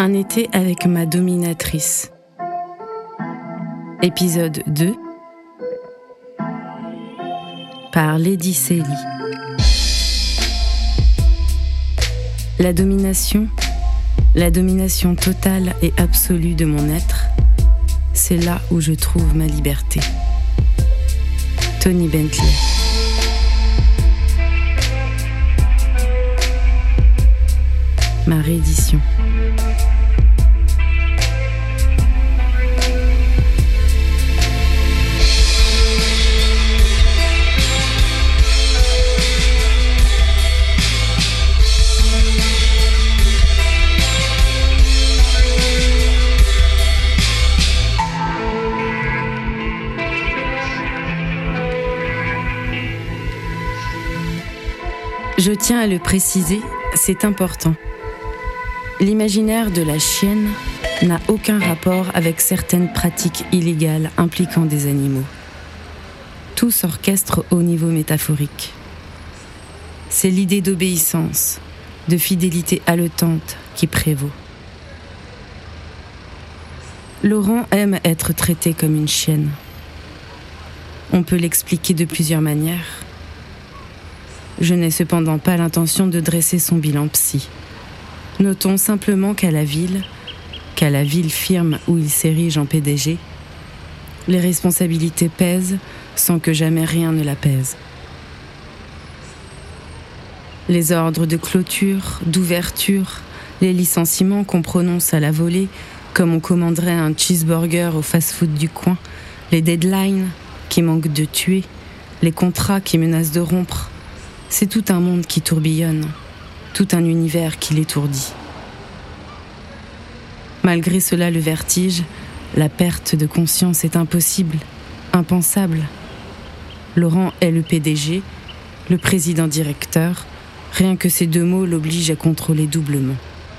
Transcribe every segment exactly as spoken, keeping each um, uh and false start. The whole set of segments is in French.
Un été avec ma dominatrice. Épisode deux. Par Lady Célie. La domination, la domination totale et absolue de mon être, c'est là où je trouve ma liberté. Tony Bentley. Ma réédition. Je tiens à le préciser, c'est important. L'imaginaire de la chienne n'a aucun rapport avec certaines pratiques illégales impliquant des animaux. Tout s'orchestre au niveau métaphorique. C'est l'idée d'obéissance, de fidélité haletante qui prévaut. Laurent aime être traité comme une chienne. On peut l'expliquer de plusieurs manières. Je n'ai cependant pas l'intention de dresser son bilan psy. Notons simplement qu'à la ville, qu'à la ville firme où il s'érige en P D G, les responsabilités pèsent sans que jamais rien ne la pèse. Les ordres de clôture, d'ouverture, les licenciements qu'on prononce à la volée, comme on commanderait un cheeseburger au fast-food du coin, les deadlines qui manquent de tuer, les contrats qui menacent de rompre, c'est tout un monde qui tourbillonne, tout un univers qui l'étourdit. Malgré cela, le vertige, la perte de conscience est impossible, impensable. Laurent est le P D G, le président-directeur, rien que ces deux mots l'obligent à contrôler doublement.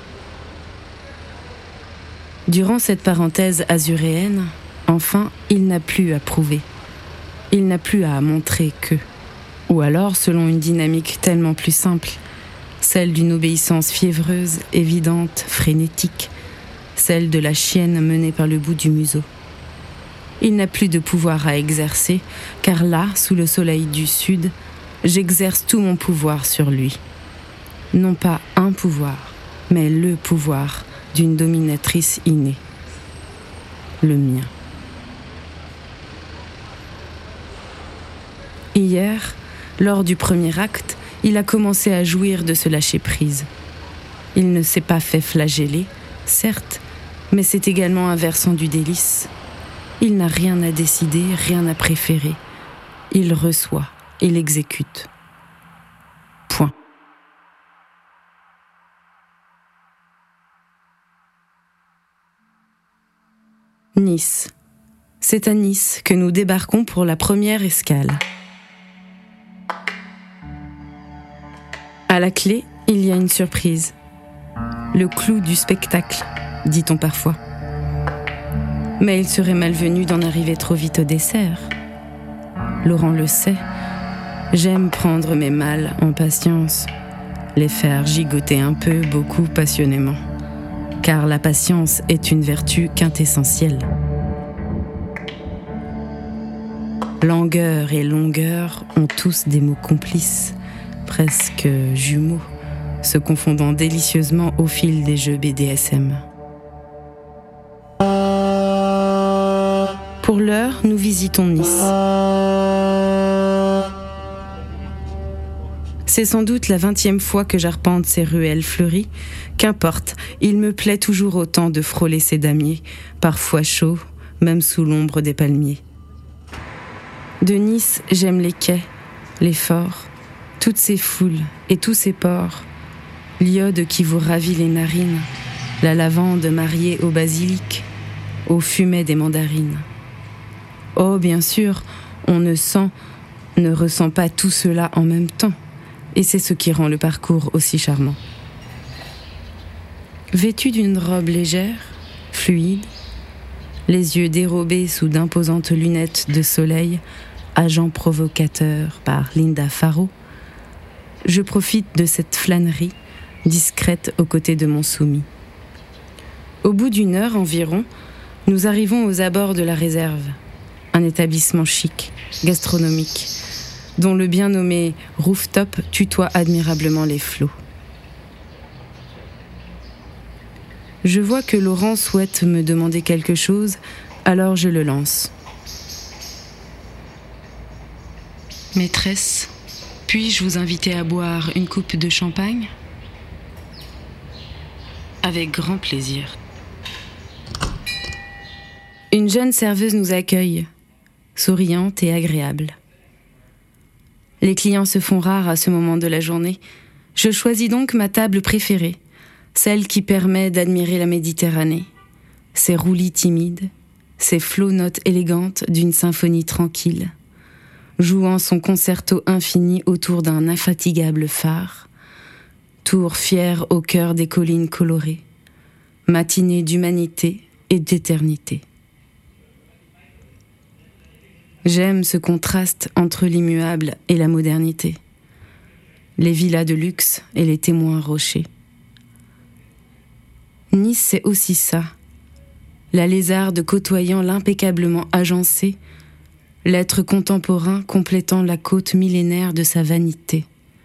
Durant cette parenthèse azuréenne, enfin, il n'a plus à prouver. Il n'a plus à montrer que... Ou alors, selon une dynamique tellement plus simple, celle d'une obéissance fiévreuse, évidente, frénétique, celle de la chienne menée par le bout du museau. Il n'a plus de pouvoir à exercer, car là, sous le soleil du sud, j'exerce tout mon pouvoir sur lui. Non pas un pouvoir, mais le pouvoir d'une dominatrice innée. Le mien. Hier, lors du premier acte, il a commencé à jouir de ce lâcher-prise. Il ne s'est pas fait flageller, certes, mais c'est également un versant du délice. Il n'a rien à décider, rien à préférer. Il reçoit, il exécute. Point. Nice. C'est à Nice que nous débarquons pour la première escale. À la clé, il y a une surprise. Le clou du spectacle, dit-on parfois. Mais il serait malvenu d'en arriver trop vite au dessert. Laurent le sait. J'aime prendre mes mal en patience, les faire gigoter un peu, beaucoup passionnément. Car la patience est une vertu quintessentielle. Langueur et longueur ont tous des mots complices, presque jumeaux, se confondant délicieusement au fil des jeux B D S M. Pour l'heure, nous visitons Nice. C'est sans doute la vingtième fois que j'arpente ces ruelles fleuries. Qu'importe, il me plaît toujours autant de frôler ces damiers, parfois chauds, même sous l'ombre des palmiers. De Nice, j'aime les quais, les forts, toutes ces foules et tous ces ports, l'iode qui vous ravit les narines, la lavande mariée au basilic, au fumet des mandarines. Oh, bien sûr, on ne sent, ne ressent pas tout cela en même temps, et c'est ce qui rend le parcours aussi charmant. Vêtu d'une robe légère, fluide, les yeux dérobés sous d'imposantes lunettes de soleil, agent provocateur par Linda Farrow, je profite de cette flânerie discrète aux côtés de mon soumis. Au bout d'une heure environ, nous arrivons aux abords de la réserve, un établissement chic, gastronomique, dont le bien nommé rooftop tutoie admirablement les flots. Je vois que Laurent souhaite me demander quelque chose, alors je le lance. Maîtresse, puis-je vous inviter à boire une coupe de champagne ? Avec grand plaisir. Une jeune serveuse nous accueille, souriante et agréable. Les clients se font rares à ce moment de la journée. Je choisis donc ma table préférée, celle qui permet d'admirer la Méditerranée, ses roulis timides, ses flots notes élégantes d'une symphonie tranquille, jouant son concerto infini autour d'un infatigable phare, tour fier au cœur des collines colorées, matinée d'humanité et d'éternité. J'aime ce contraste entre l'immuable et la modernité, les villas de luxe et les témoins rochers. Nice, c'est aussi ça, la lézarde côtoyant l'impeccablement agencé, l'être contemporain complétant la côte millénaire de sa vanité.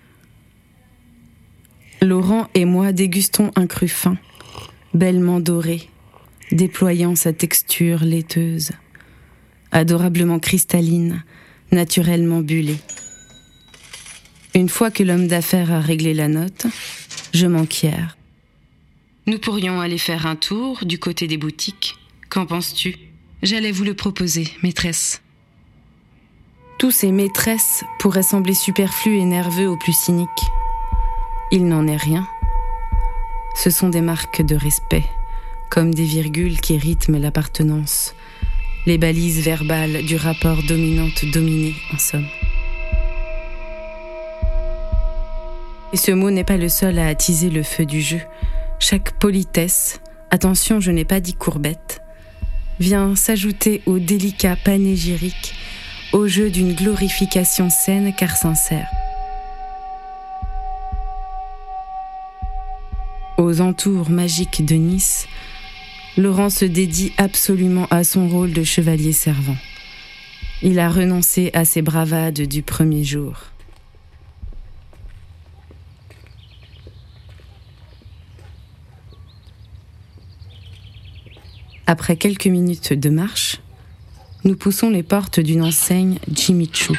Laurent et moi dégustons un cru fin, bellement doré, déployant sa texture laiteuse, adorablement cristalline, naturellement bullée. Une fois que l'homme d'affaires a réglé la note, je m'enquière. Nous pourrions aller faire un tour du côté des boutiques. Qu'en penses-tu ? J'allais vous le proposer, maîtresse. Tous ces maîtresses pourraient sembler superflus et nerveux aux plus cyniques. Il n'en est rien. Ce sont des marques de respect, comme des virgules qui rythment l'appartenance, les balises verbales du rapport dominante-dominé, en somme. Et ce mot n'est pas le seul à attiser le feu du jeu. Chaque politesse, attention, je n'ai pas dit courbette, vient s'ajouter au délicat panégyrique, au jeu d'une glorification saine car sincère. Aux entours magiques de Nice, Laurent se dédie absolument à son rôle de chevalier servant. Il a renoncé à ses bravades du premier jour. Après quelques minutes de marche, nous poussons les portes d'une enseigne Jimmy Choo.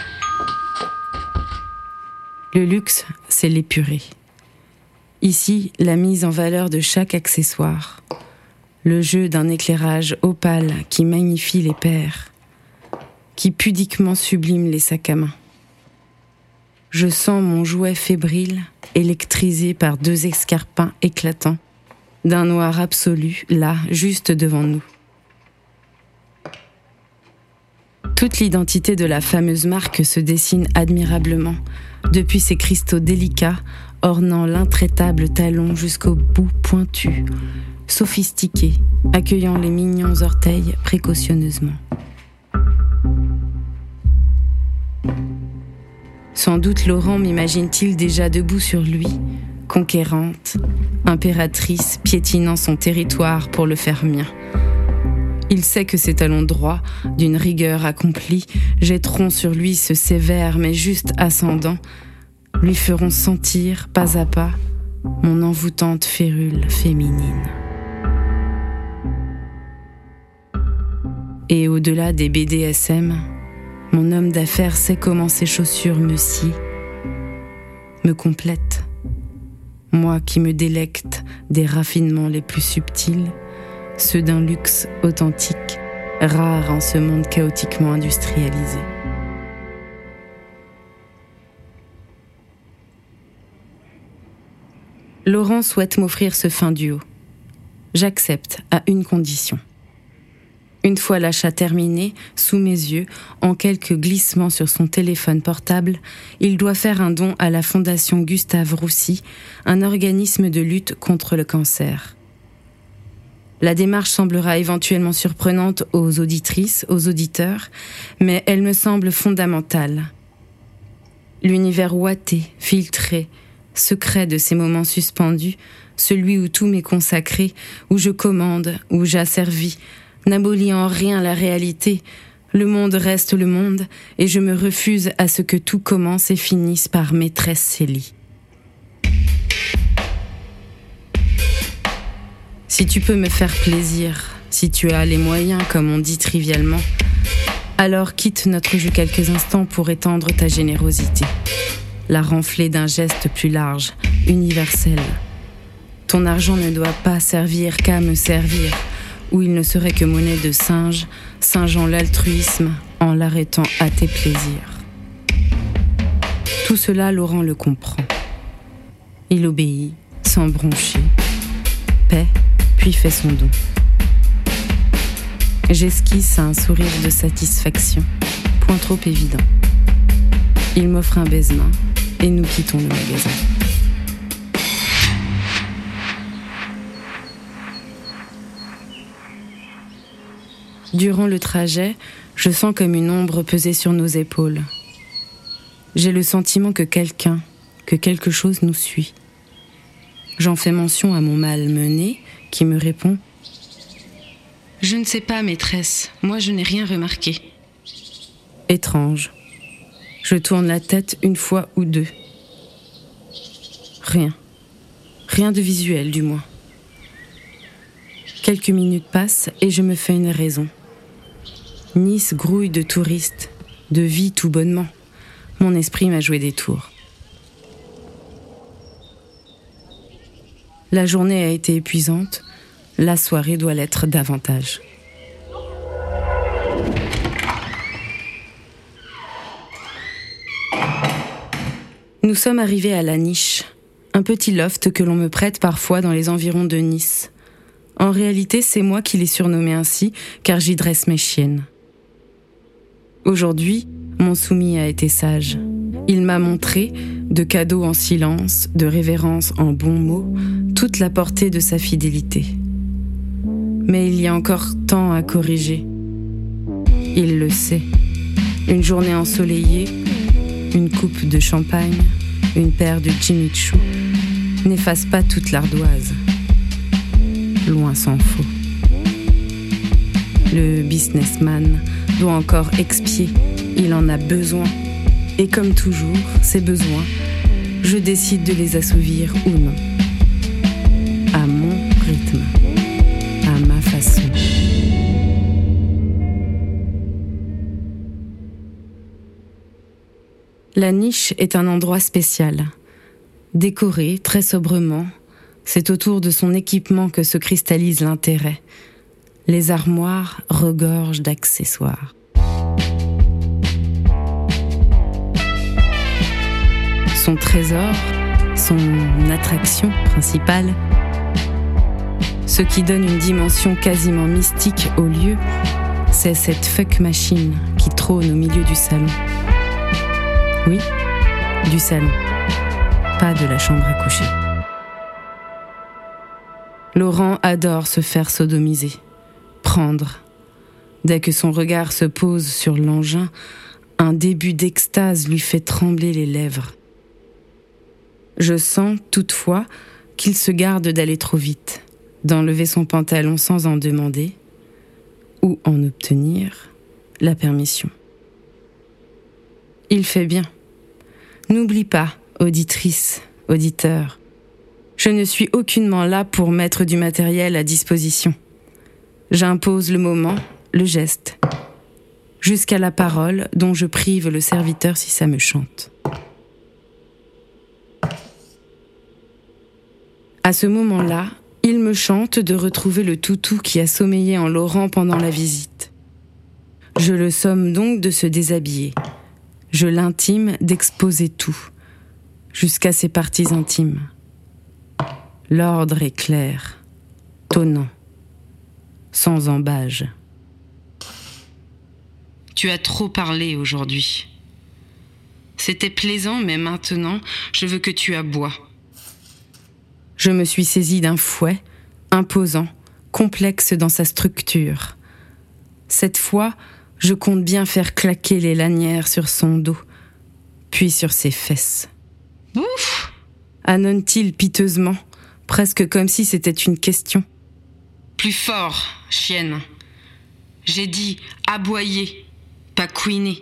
Le luxe, c'est l'épuré. Ici, la mise en valeur de chaque accessoire, le jeu d'un éclairage opale qui magnifie les paires, qui pudiquement sublime les sacs à main. Je sens mon jouet fébrile, électrisé par deux escarpins éclatants, d'un noir absolu, là, juste devant nous. Toute l'identité de la fameuse marque se dessine admirablement, depuis ses cristaux délicats, ornant l'intraitable talon jusqu'au bout pointu, sophistiqué, accueillant les mignons orteils précautionneusement. Sans doute Laurent m'imagine-t-il déjà debout sur lui, conquérante, impératrice piétinant son territoire pour le faire mien. Il sait que ses talons droits, d'une rigueur accomplie, jetteront sur lui ce sévère mais juste ascendant, lui feront sentir, pas à pas, mon envoûtante férule féminine. Et au-delà des B D S M, mon homme d'affaires sait comment ses chaussures me scient, me complètent. Moi qui me délecte des raffinements les plus subtils, ceux d'un luxe authentique, rare en ce monde chaotiquement industrialisé. Laurent souhaite m'offrir ce fin duo. J'accepte à une condition. Une fois l'achat terminé, sous mes yeux, en quelques glissements sur son téléphone portable, il doit faire un don à la Fondation Gustave Roussy, un organisme de lutte contre le cancer. La démarche semblera éventuellement surprenante aux auditrices, aux auditeurs, mais elle me semble fondamentale. L'univers ouaté, filtré, secret de ces moments suspendus, celui où tout m'est consacré, où je commande, où j'asservis, n'abolit en rien la réalité. Le monde reste le monde, et je me refuse à ce que tout commence et finisse par maîtresse Célie. Si tu peux me faire plaisir, si tu as les moyens, comme on dit trivialement, alors quitte notre jeu quelques instants pour étendre ta générosité, la renfler d'un geste plus large, universel. Ton argent ne doit pas servir qu'à me servir, ou il ne serait que monnaie de singe, singeant l'altruisme en l'arrêtant à tes plaisirs. Tout cela, Laurent le comprend. Il obéit, sans broncher, paie, puis fait son don. J'esquisse un sourire de satisfaction, point trop évident. Il m'offre un baise-main et nous quittons le magasin. Durant le trajet, je sens comme une ombre peser sur nos épaules. J'ai le sentiment que quelqu'un, que quelque chose nous suit. J'en fais mention à mon malmené qui me répond « Je ne sais pas, maîtresse, moi je n'ai rien remarqué. » Étrange. Je tourne la tête une fois ou deux. Rien. Rien de visuel, du moins. Quelques minutes passent et je me fais une raison. Nice grouille de touristes, de vie tout bonnement. Mon esprit m'a joué des tours. La journée a été épuisante, la soirée doit l'être davantage. Nous sommes arrivés à la Niche, un petit loft que l'on me prête parfois dans les environs de Nice. En réalité, c'est moi qui l'ai surnommé ainsi, car j'y dresse mes chiennes. Aujourd'hui, mon soumis a été sage. Il m'a montré, de cadeaux en silence, de révérence en bons mots, toute la portée de sa fidélité. Mais il y a encore tant à corriger. Il le sait. Une journée ensoleillée, une coupe de champagne, une paire de Jimmy Choo n'effacent pas toute l'ardoise. Loin s'en faut. Le businessman doit encore expier, il en a besoin. Et comme toujours, ces besoins, je décide de les assouvir ou non. À mon rythme, à ma façon. La Niche est un endroit spécial. Décoré très sobrement, c'est autour de son équipement que se cristallise l'intérêt. Les armoires regorgent d'accessoires. Son trésor, son attraction principale, ce qui donne une dimension quasiment mystique au lieu, c'est cette fuck machine qui trône au milieu du salon. Oui, du salon, pas de la chambre à coucher. Laurent adore se faire sodomiser, prendre. Dès que son regard se pose sur l'engin, un début d'extase lui fait trembler les lèvres. Je sens, toutefois, qu'il se garde d'aller trop vite, d'enlever son pantalon sans en demander, ou en obtenir la permission. Il fait bien. N'oublie pas, auditrice, auditeur, je ne suis aucunement là pour mettre du matériel à disposition. J'impose le moment, le geste, jusqu'à la parole dont je prive le serviteur si ça me chante. À ce moment-là, il me chante de retrouver le toutou qui a sommeillé en Laurent pendant la visite. Je le somme donc de se déshabiller. Je l'intime d'exposer tout, jusqu'à ses parties intimes. L'ordre est clair, tonnant, sans embâge. Tu as trop parlé aujourd'hui. C'était plaisant, mais maintenant, je veux que tu aboies. Je me suis saisie d'un fouet, imposant, complexe dans sa structure. Cette fois, je compte bien faire claquer les lanières sur son dos, puis sur ses fesses. Ouf! annonce-t-il piteusement, presque comme si c'était une question. Plus fort, chienne. J'ai dit aboyer, pas couiner.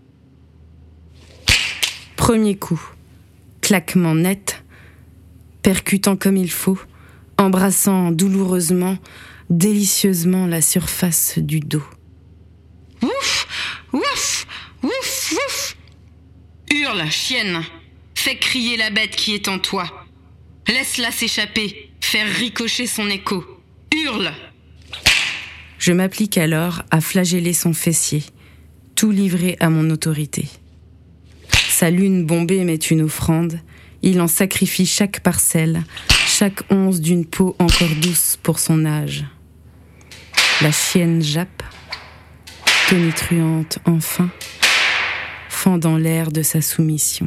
Premier coup, claquement net, percutant comme il faut, embrassant douloureusement, délicieusement la surface du dos. Ouf, ouf, ouf, ouf. Hurle, chienne. Fais crier la bête qui est en toi. Laisse-la s'échapper, faire ricocher son écho. Hurle. Je m'applique alors à flageller son fessier, tout livré à mon autorité. Sa lune bombée m'est une offrande, il en sacrifie chaque parcelle, chaque once d'une peau encore douce pour son âge. La chienne jappe, tonitruante enfin, fendant l'air de sa soumission.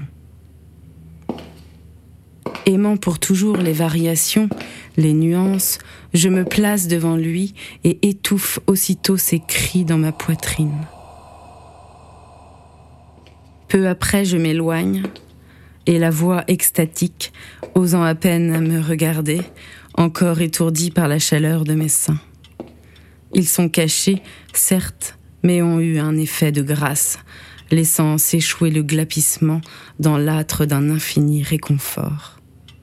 Aimant pour toujours les variations, les nuances, je me place devant lui et étouffe aussitôt ses cris dans ma poitrine. Peu après, je m'éloigne, et la voix extatique, osant à peine me regarder, encore étourdie par la chaleur de mes seins. Ils sont cachés, certes, mais ont eu un effet de grâce, laissant s'échouer le glapissement dans l'âtre d'un infini réconfort.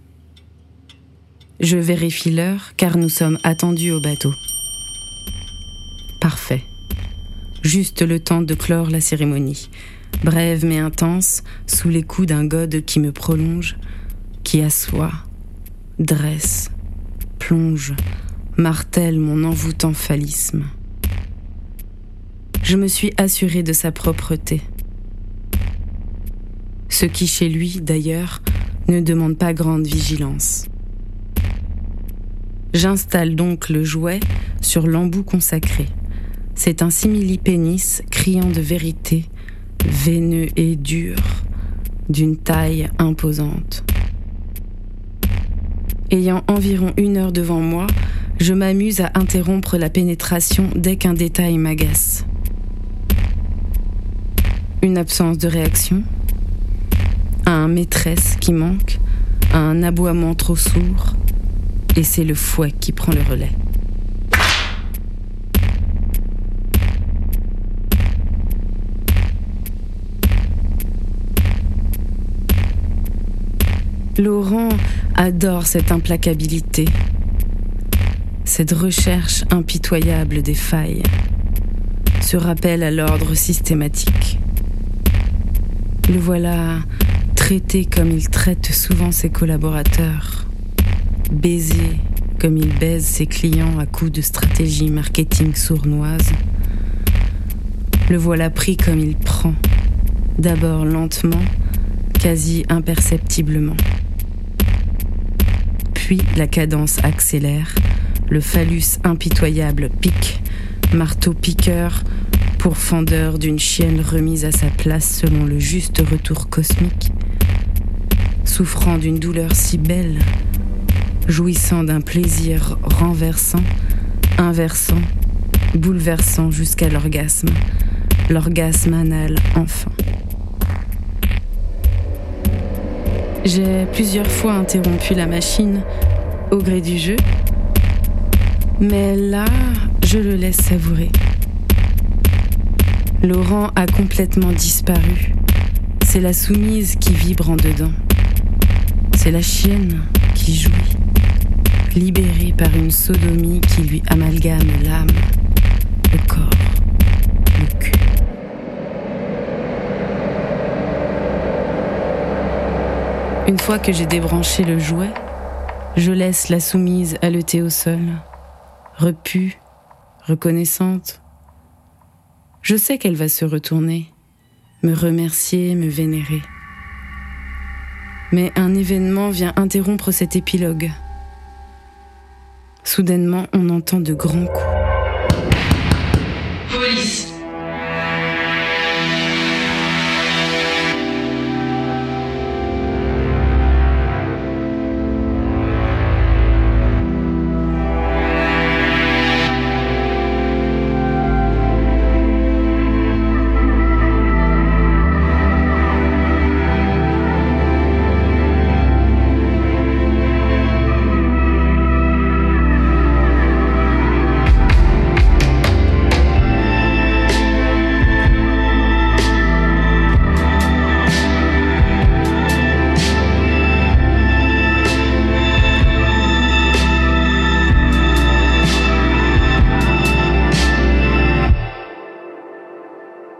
Je vérifie l'heure, car nous sommes attendus au bateau. Parfait. Juste le temps de clore la cérémonie. Brève mais intense, sous les coups d'un gode qui me prolonge, qui assoit, dresse, plonge, martèle mon envoûtant phallisme. Je me suis assurée de sa propreté. Ce qui chez lui, d'ailleurs, ne demande pas grande vigilance. J'installe donc le jouet sur l'embout consacré. C'est un simili-pénis criant de vérité, veineux et dur, d'une taille imposante. Ayant environ une heure devant moi, je m'amuse à interrompre la pénétration dès qu'un détail m'agace. Une absence de réaction, un maîtresse qui manque, un aboiement trop sourd, et c'est le fouet qui prend le relais. Laurent adore cette implacabilité, cette recherche impitoyable des failles, ce rappel à l'ordre systématique. Le voilà traité comme il traite souvent ses collaborateurs, baisé comme il baise ses clients à coups de stratégie marketing sournoise. Le voilà pris comme il prend, d'abord lentement, quasi imperceptiblement. Puis la cadence accélère, le phallus impitoyable pique, marteau-piqueur, pourfendeur d'une chienne remise à sa place selon le juste retour cosmique, souffrant d'une douleur si belle, jouissant d'un plaisir renversant, inversant, bouleversant jusqu'à l'orgasme, l'orgasme anal enfin. J'ai plusieurs fois interrompu la machine au gré du jeu, mais là, je le laisse savourer. Laurent a complètement disparu. C'est la soumise qui vibre en dedans. C'est la chienne qui jouit, libérée par une sodomie qui lui amalgame l'âme, le corps, le cul. Une fois que j'ai débranché le jouet, je laisse la soumise haleter au sol, repue, reconnaissante. Je sais qu'elle va se retourner, me remercier, me vénérer. Mais un événement vient interrompre cet épilogue. Soudainement, on entend de grands coups. Police.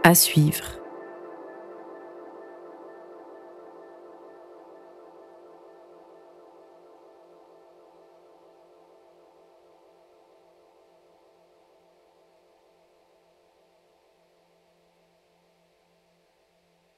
À suivre.